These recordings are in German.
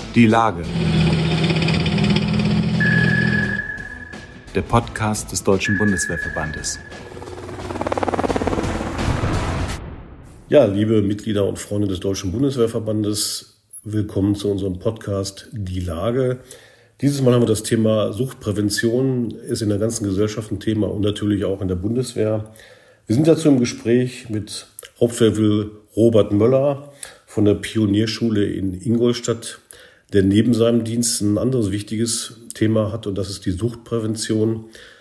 Die Lage. Der Podcast des Deutschen Bundeswehrverbandes. Ja, liebe Mitglieder und Freunde des Deutschen Bundeswehrverbandes, willkommen zu unserem Podcast Die Lage. Dieses Mal haben wir das Thema Suchtprävention, ist in der ganzen Gesellschaft ein Thema und natürlich auch in der Bundeswehr. Wir sind dazu im Gespräch mit Hauptfeldwebel Robert Möller von der Pionierschule in Ingolstadt, der neben seinem Dienst ein anderes wichtiges Thema hat, und das ist die Suchtprävention.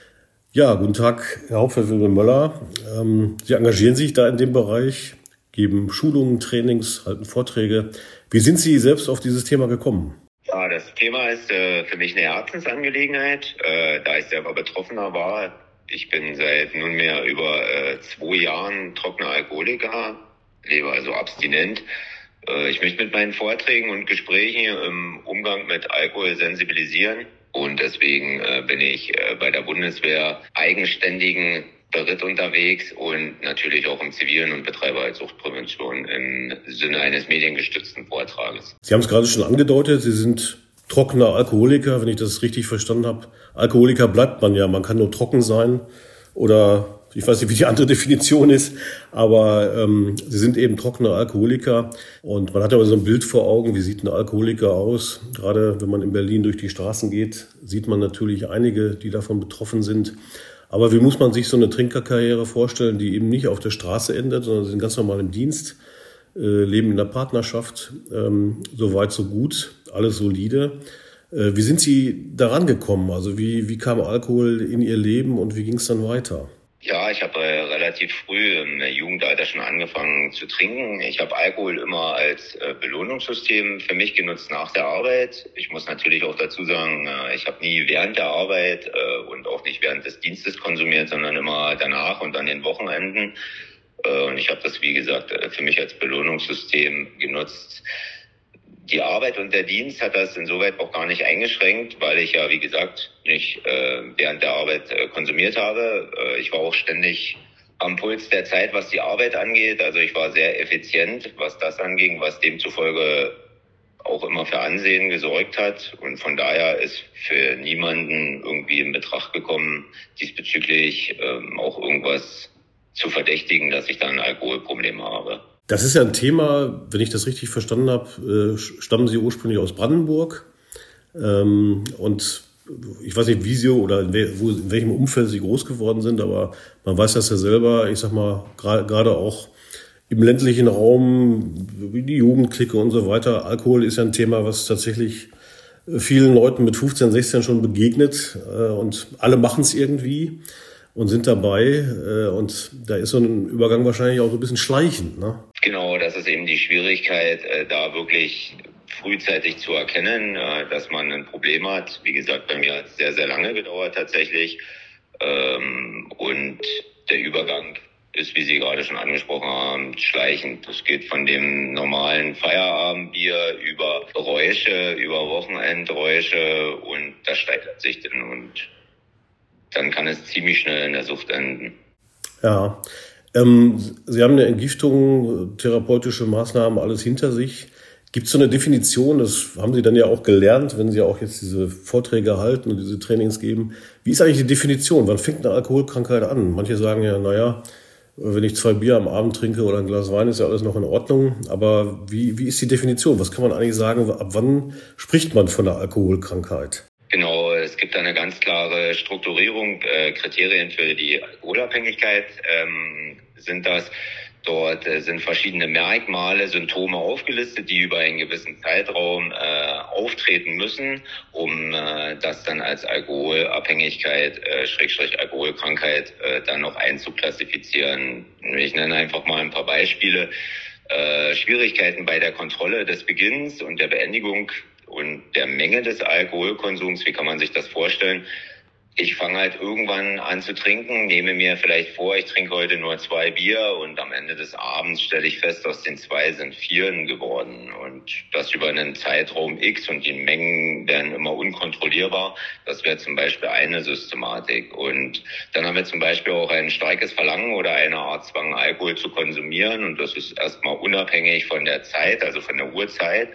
Ja, guten Tag, Herr Hauptfeldwebel Möller. Sie engagieren sich da in dem Bereich, geben Schulungen, Trainings, halten Vorträge. Wie sind Sie selbst auf dieses Thema gekommen? Ja, das Thema ist für mich eine Herzensangelegenheit, da ich selber Betroffener war. Ich bin seit nunmehr über 2 Jahren trockener Alkoholiker, lebe also abstinent. Ich möchte mit meinen Vorträgen und Gesprächen im Umgang mit Alkohol sensibilisieren, und deswegen bin ich bei der Bundeswehr eigenständigen Beritt unterwegs und natürlich auch im Zivilen und betreibe als Suchtprävention im Sinne eines mediengestützten Vortrages. Sie haben es gerade schon angedeutet, Sie sind trockener Alkoholiker, wenn ich das richtig verstanden habe. Alkoholiker bleibt man ja, man kann nur trocken sein oder ich weiß nicht, wie die andere Definition ist, aber Sie sind eben trockener Alkoholiker und man hat aber so ein Bild vor Augen, wie sieht ein Alkoholiker aus? Gerade wenn man in Berlin durch die Straßen geht, sieht man natürlich einige, die davon betroffen sind. Aber wie muss man sich so eine Trinkerkarriere vorstellen, die eben nicht auf der Straße endet, sondern sie sind ganz normal im Dienst, leben in der Partnerschaft, so weit, so gut, alles solide. Wie sind Sie daran gekommen? Also wie kam Alkohol in Ihr Leben und wie ging es dann weiter? Ja, ich habe relativ früh im Jugendalter schon angefangen zu trinken. Ich habe Alkohol immer als Belohnungssystem für mich genutzt nach der Arbeit. Ich muss natürlich auch dazu sagen, ich habe nie während der Arbeit und auch nicht während des Dienstes konsumiert, sondern immer danach und an den Wochenenden. Und ich habe das, wie gesagt, für mich als Belohnungssystem genutzt. Die Arbeit und der Dienst hat das insoweit auch gar nicht eingeschränkt, weil ich ja, wie gesagt, nicht während der Arbeit konsumiert habe. Ich war auch ständig am Puls der Zeit, was die Arbeit angeht. Also ich war sehr effizient, was das anging, was demzufolge auch immer für Ansehen gesorgt hat. Und von daher ist für niemanden irgendwie in Betracht gekommen, diesbezüglich auch irgendwas zu verdächtigen, dass ich da ein Alkoholproblem habe. Das ist ja ein Thema, wenn ich das richtig verstanden habe, stammen Sie ursprünglich aus Brandenburg. Und ich weiß nicht, wie Sie oder in welchem Umfeld Sie groß geworden sind, aber man weiß das ja selber, ich sag mal, gerade auch im ländlichen Raum, wie die Jugendclique und so weiter. Alkohol ist ja ein Thema, was tatsächlich vielen Leuten mit 15, 16 schon begegnet. Und alle machen es irgendwie und sind dabei. Und da ist so ein Übergang wahrscheinlich auch so ein bisschen schleichend, ne? Genau, das ist eben die Schwierigkeit, da wirklich frühzeitig zu erkennen, dass man ein Problem hat. Wie gesagt, bei mir hat es sehr, sehr lange gedauert tatsächlich. Und der Übergang ist, wie Sie gerade schon angesprochen haben, schleichend. Es geht von dem normalen Feierabendbier über Räusche, über Wochenendräusche, und das steigert sich dann, und dann kann es ziemlich schnell in der Sucht enden. Ja, Sie haben eine Entgiftung, therapeutische Maßnahmen, alles hinter sich. Gibt es so eine Definition, das haben Sie dann ja auch gelernt, wenn Sie auch jetzt diese Vorträge halten und diese Trainings geben. Wie ist eigentlich die Definition? Wann fängt eine Alkoholkrankheit an? Manche sagen ja, naja, wenn ich 2 Bier am Abend trinke oder ein Glas Wein, ist ja alles noch in Ordnung. Aber wie ist die Definition? Was kann man eigentlich sagen? Ab wann spricht man von einer Alkoholkrankheit? Genau, es gibt eine ganz klare Strukturierung, Kriterien für die Alkoholabhängigkeit sind das. Dort sind verschiedene Merkmale, Symptome aufgelistet, die über einen gewissen Zeitraum auftreten müssen, um das dann als Alkoholabhängigkeit, Alkoholkrankheit dann noch einzuklassifizieren. Ich nenne einfach mal ein paar Beispiele. Schwierigkeiten bei der Kontrolle des Beginns und der Beendigung und der Menge des Alkoholkonsums. Wie kann man sich das vorstellen? Ich fange halt irgendwann an zu trinken, nehme mir vielleicht vor, ich trinke heute nur 2 Bier, und am Ende des Abends stelle ich fest, aus den 2 sind 4 geworden, und das über einen Zeitraum X, und die Mengen werden immer unkontrollierbar. Das wäre zum Beispiel eine Systematik. Und dann haben wir zum Beispiel auch ein starkes Verlangen oder eine Art Zwang, Alkohol zu konsumieren, und das ist erstmal unabhängig von der Zeit, also von der Uhrzeit.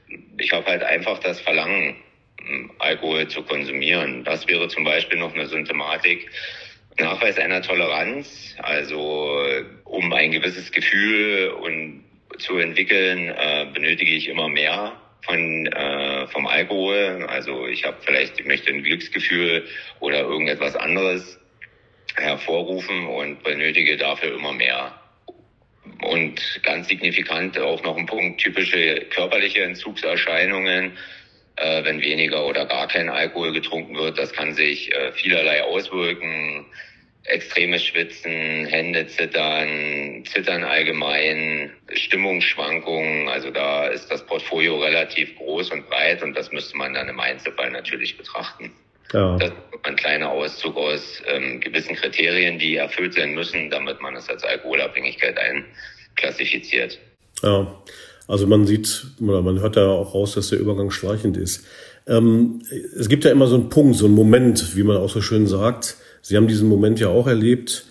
ich habe halt einfach das Verlangen, Alkohol zu konsumieren. Das wäre zum Beispiel noch eine Symptomatik. Nachweis einer Toleranz, also um ein gewisses Gefühl zu entwickeln, benötige ich immer mehr vom Alkohol. Also ich möchte ein Glücksgefühl oder irgendetwas anderes hervorrufen und benötige dafür immer mehr. Und ganz signifikant auch noch ein Punkt, typische körperliche Entzugserscheinungen, wenn weniger oder gar kein Alkohol getrunken wird. Das kann sich vielerlei auswirken. Extremes Schwitzen, Hände Zittern allgemein, Stimmungsschwankungen. Also da ist das Portfolio relativ groß und breit und das müsste man dann im Einzelfall natürlich betrachten. Ja. Das ist ein kleiner Auszug aus gewissen Kriterien, die erfüllt sein müssen, damit man es als Alkoholabhängigkeit einklassifiziert. Ja, also man hört da auch raus, dass der Übergang schleichend ist. Es gibt ja immer so einen Punkt, so einen Moment, wie man auch so schön sagt. Sie haben diesen Moment ja auch erlebt.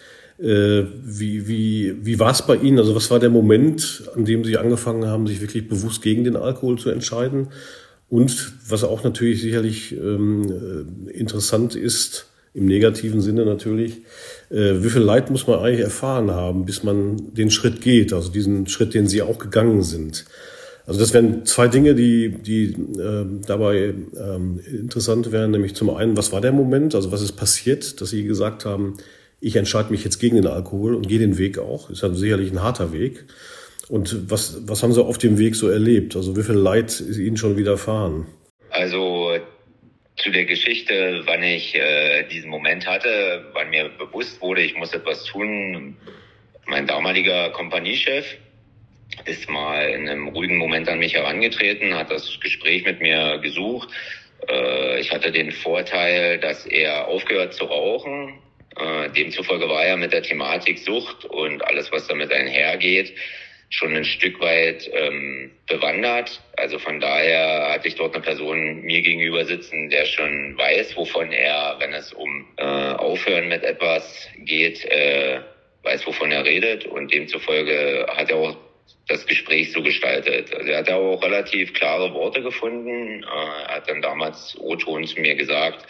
Wie war es bei Ihnen? Also was war der Moment, an dem Sie angefangen haben, sich wirklich bewusst gegen den Alkohol zu entscheiden? Und was auch natürlich sicherlich interessant ist, im negativen Sinne natürlich, wie viel Leid muss man eigentlich erfahren haben, bis man den Schritt geht, also diesen Schritt, den Sie auch gegangen sind. Also das wären zwei Dinge, die dabei interessant wären, nämlich zum einen, was war der Moment, also was ist passiert, dass Sie gesagt haben, ich entscheide mich jetzt gegen den Alkohol und gehe den Weg auch, ist ja sicherlich ein harter Weg. Und was haben Sie auf dem Weg so erlebt? Also wie viel Leid ist Ihnen schon widerfahren? Also zu der Geschichte, wann ich diesen Moment hatte, wann mir bewusst wurde, ich muss etwas tun. Mein damaliger Kompaniechef ist mal in einem ruhigen Moment an mich herangetreten, hat das Gespräch mit mir gesucht. Ich hatte den Vorteil, dass er aufgehört zu rauchen. Demzufolge war er mit der Thematik Sucht und alles, was damit einhergeht, schon ein Stück weit bewandert. Also von daher hatte ich dort eine Person mir gegenüber sitzen, der schon weiß, wovon er, wenn es um Aufhören mit etwas geht, weiß, wovon er redet. Und demzufolge hat er auch das Gespräch so gestaltet. Also er hat auch relativ klare Worte gefunden. Er hat dann damals O-Ton zu mir gesagt,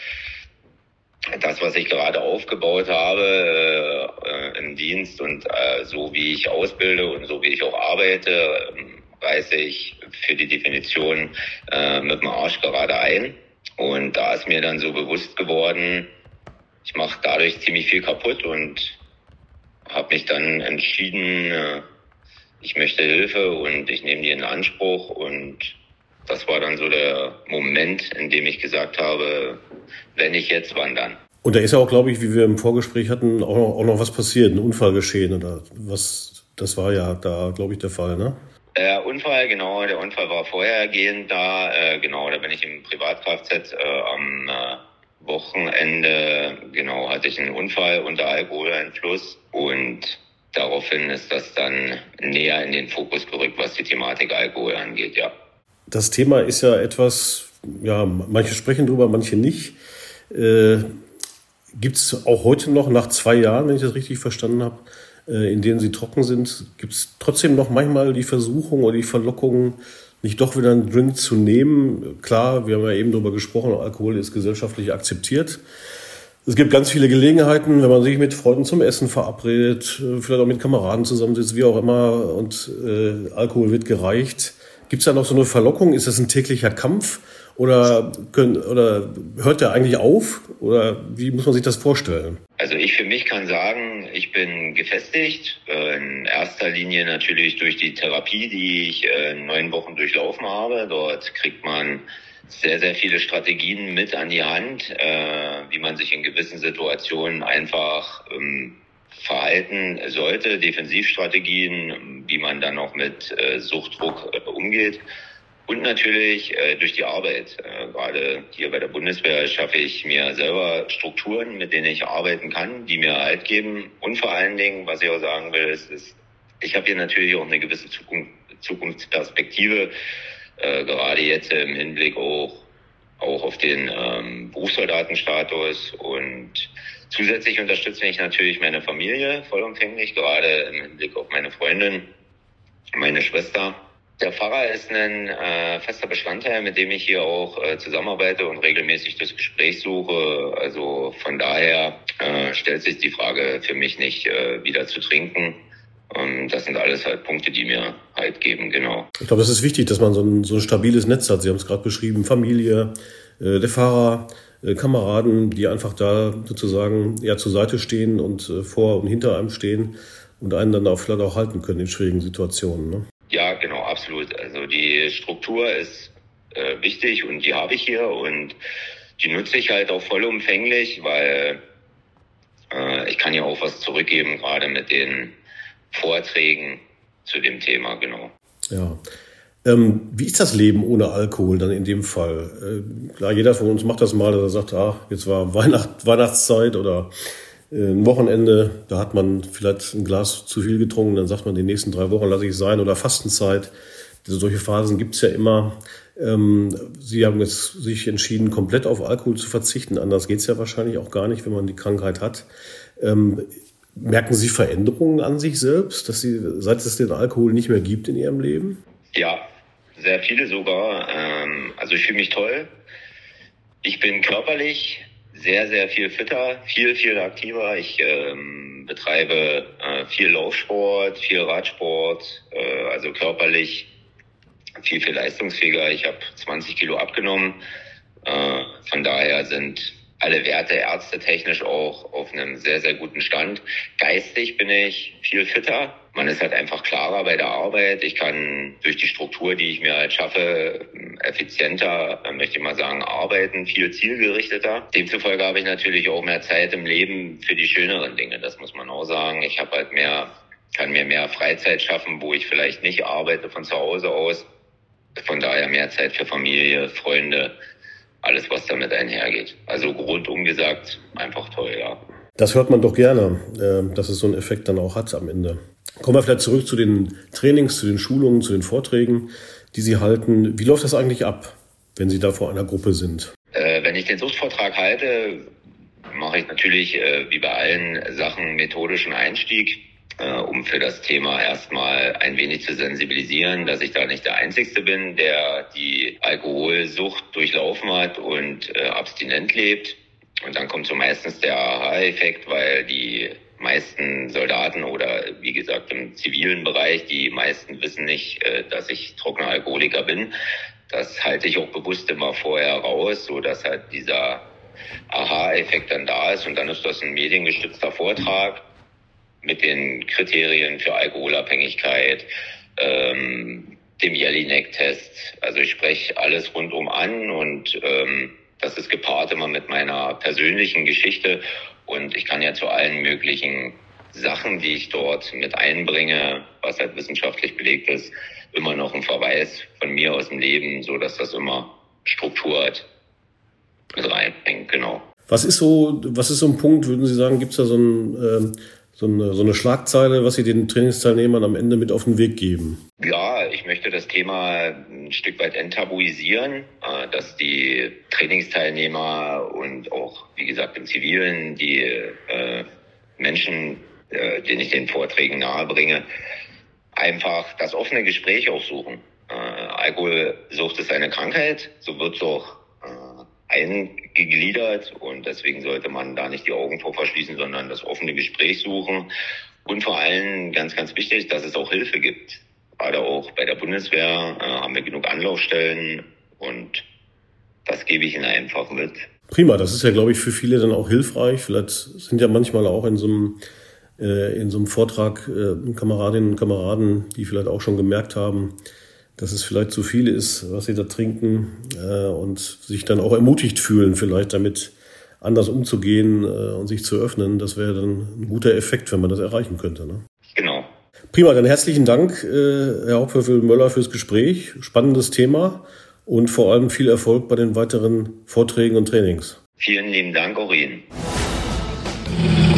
das, was ich gerade aufgebaut habe im Dienst und so wie ich ausbilde und so wie ich auch arbeite, reiße ich für die Definition mit dem Arsch gerade ein. Und da ist mir dann so bewusst geworden, ich mache dadurch ziemlich viel kaputt und habe mich dann entschieden, ich möchte Hilfe und ich nehme die in Anspruch. Und das war dann so der Moment, in dem ich gesagt habe, wenn ich jetzt, wann dann? Und da ist ja auch, glaube ich, wie wir im Vorgespräch hatten, auch noch was passiert, ein Unfall geschehen oder was? Das war ja da, glaube ich, der Fall, ne? Der Unfall war vorhergehend da. Da bin ich im Privat-Kfz am Wochenende, hatte ich einen Unfall unter Alkoholeinfluss und daraufhin ist das dann näher in den Fokus gerückt, was die Thematik Alkohol angeht, ja. Das Thema ist ja etwas, manche sprechen drüber, manche nicht. Gibt es auch heute noch, nach 2 Jahren, wenn ich das richtig verstanden habe, in denen Sie trocken sind, gibt es trotzdem noch manchmal die Versuchung oder die Verlockung, nicht doch wieder einen Drink zu nehmen? Klar, wir haben ja eben darüber gesprochen, Alkohol ist gesellschaftlich akzeptiert. Es gibt ganz viele Gelegenheiten, wenn man sich mit Freunden zum Essen verabredet, vielleicht auch mit Kameraden zusammensitzt, wie auch immer, und Alkohol wird gereicht. Gibt es da noch so eine Verlockung? Ist das ein täglicher Kampf? Oder hört der eigentlich auf? Oder wie muss man sich das vorstellen? Also ich für mich kann sagen, ich bin gefestigt. In erster Linie natürlich durch die Therapie, die ich 9 Wochen durchlaufen habe. Dort kriegt man sehr, sehr viele Strategien mit an die Hand, wie man sich in gewissen Situationen einfach verhalten sollte. Defensivstrategien, wie man dann auch mit Suchtdruck umgeht. Und natürlich durch die Arbeit. Gerade hier bei der Bundeswehr schaffe ich mir selber Strukturen, mit denen ich arbeiten kann, die mir Halt geben. Und vor allen Dingen, was ich auch sagen will, ist ich habe hier natürlich auch eine gewisse Zukunftsperspektive, gerade jetzt im Hinblick auch auf den Berufssoldatenstatus. Und zusätzlich unterstütze ich natürlich meine Familie vollumfänglich, gerade im Hinblick auf meine Freundin, meine Schwester. Der Pfarrer ist ein fester Bestandteil, mit dem ich hier auch zusammenarbeite und regelmäßig das Gespräch suche. Also von daher stellt sich die Frage für mich nicht, wieder zu trinken. Das sind alles halt Punkte, die mir Halt geben, genau. Ich glaube, es ist wichtig, dass man so ein stabiles Netz hat. Sie haben es gerade beschrieben, Familie, der Fahrer, Kameraden, die einfach da sozusagen zur Seite stehen und vor und hinter einem stehen und einen dann auch vielleicht auch halten können in schwierigen Situationen, ne? Ja, genau, absolut. Also die Struktur ist wichtig und die habe ich hier und die nutze ich halt auch vollumfänglich, weil ich kann ja auch was zurückgeben, gerade mit den Vorträgen zu dem Thema, genau. Ja. Wie ist das Leben ohne Alkohol dann in dem Fall? Klar, jeder von uns macht das mal, dass er sagt, jetzt war Weihnachtszeit oder ein Wochenende, da hat man vielleicht ein Glas zu viel getrunken, dann sagt man, die nächsten 3 Wochen lasse ich es sein, oder Fastenzeit. Solche Phasen gibt es ja immer. Sie haben jetzt sich entschieden, komplett auf Alkohol zu verzichten. Anders geht es ja wahrscheinlich auch gar nicht, wenn man die Krankheit hat. Merken Sie Veränderungen an sich selbst, seit es den Alkohol nicht mehr gibt in Ihrem Leben? Ja, sehr viele sogar. Also ich fühle mich toll. Ich bin körperlich sehr, sehr viel fitter, viel aktiver. Ich betreibe viel Laufsport, viel Radsport, also körperlich viel leistungsfähiger. Ich habe 20 Kilo abgenommen. Von daher sind alle Werte ärztetechnisch auch auf einem sehr, sehr guten Stand. Geistig bin ich viel fitter. Man ist halt einfach klarer bei der Arbeit. Ich kann durch die Struktur, die ich mir halt schaffe, effizienter, möchte ich mal sagen, arbeiten, viel zielgerichteter. Demzufolge habe ich natürlich auch mehr Zeit im Leben für die schöneren Dinge. Das muss man auch sagen. Ich habe halt kann mir mehr Freizeit schaffen, wo ich vielleicht nicht arbeite von zu Hause aus. Von daher mehr Zeit für Familie, Freunde, alles, was damit einhergeht. Also rundum gesagt, einfach toll, ja. Das hört man doch gerne, dass es so einen Effekt dann auch hat am Ende. Kommen wir vielleicht zurück zu den Trainings, zu den Schulungen, zu den Vorträgen, die Sie halten. Wie läuft das eigentlich ab, wenn Sie da vor einer Gruppe sind? Wenn ich den Suchtvortrag halte, mache ich natürlich wie bei allen Sachen methodischen Einstieg, um für das Thema erstmal ein wenig zu sensibilisieren, dass ich da nicht der Einzige bin, der die Alkoholsucht durchlaufen hat und abstinent lebt. Und dann kommt so meistens der Aha-Effekt, weil die meisten Soldaten oder wie gesagt im zivilen Bereich, die meisten wissen nicht, dass ich trockener Alkoholiker bin. Das halte ich auch bewusst immer vorher raus, so dass halt dieser Aha-Effekt dann da ist. Und dann ist das ein mediengestützter Vortrag mit den Kriterien für Alkoholabhängigkeit, dem Jelinek-Test. Also ich spreche alles rundum an und das ist gepaart immer mit meiner persönlichen Geschichte. Und ich kann ja zu allen möglichen Sachen, die ich dort mit einbringe, was halt wissenschaftlich belegt ist, immer noch einen Verweis von mir aus dem Leben, so dass das immer Struktur hat, mit reinbringt, genau. Was ist so ein Punkt, würden Sie sagen, gibt es da so eine Schlagzeile, was Sie den Trainingsteilnehmern am Ende mit auf den Weg geben? Ja, ich möchte das Thema ein Stück weit enttabuisieren, dass die Trainingsteilnehmer und auch, wie gesagt, im Zivilen, die Menschen, denen ich den Vorträgen nahebringe, einfach das offene Gespräch auch suchen. Alkoholsucht ist eine Krankheit, so wird es auch eingegliedert und deswegen sollte man da nicht die Augen vor verschließen, sondern das offene Gespräch suchen und vor allem ganz, ganz wichtig, dass es auch Hilfe gibt. Gerade auch bei der Bundeswehr haben wir genug Anlaufstellen und das gebe ich Ihnen einfach mit. Prima, das ist ja, glaube ich, für viele dann auch hilfreich. Vielleicht sind ja manchmal auch in so einem Vortrag Kameradinnen und Kameraden, die vielleicht auch schon gemerkt haben, dass es vielleicht zu viel ist, was sie da trinken und sich dann auch ermutigt fühlen, vielleicht damit anders umzugehen und sich zu öffnen. Das wäre dann ein guter Effekt, wenn man das erreichen könnte, ne? Genau. Prima, dann herzlichen Dank, Herr Hauptpfeffer-Möller, fürs Gespräch. Spannendes Thema und vor allem viel Erfolg bei den weiteren Vorträgen und Trainings. Vielen lieben Dank auch Ihnen.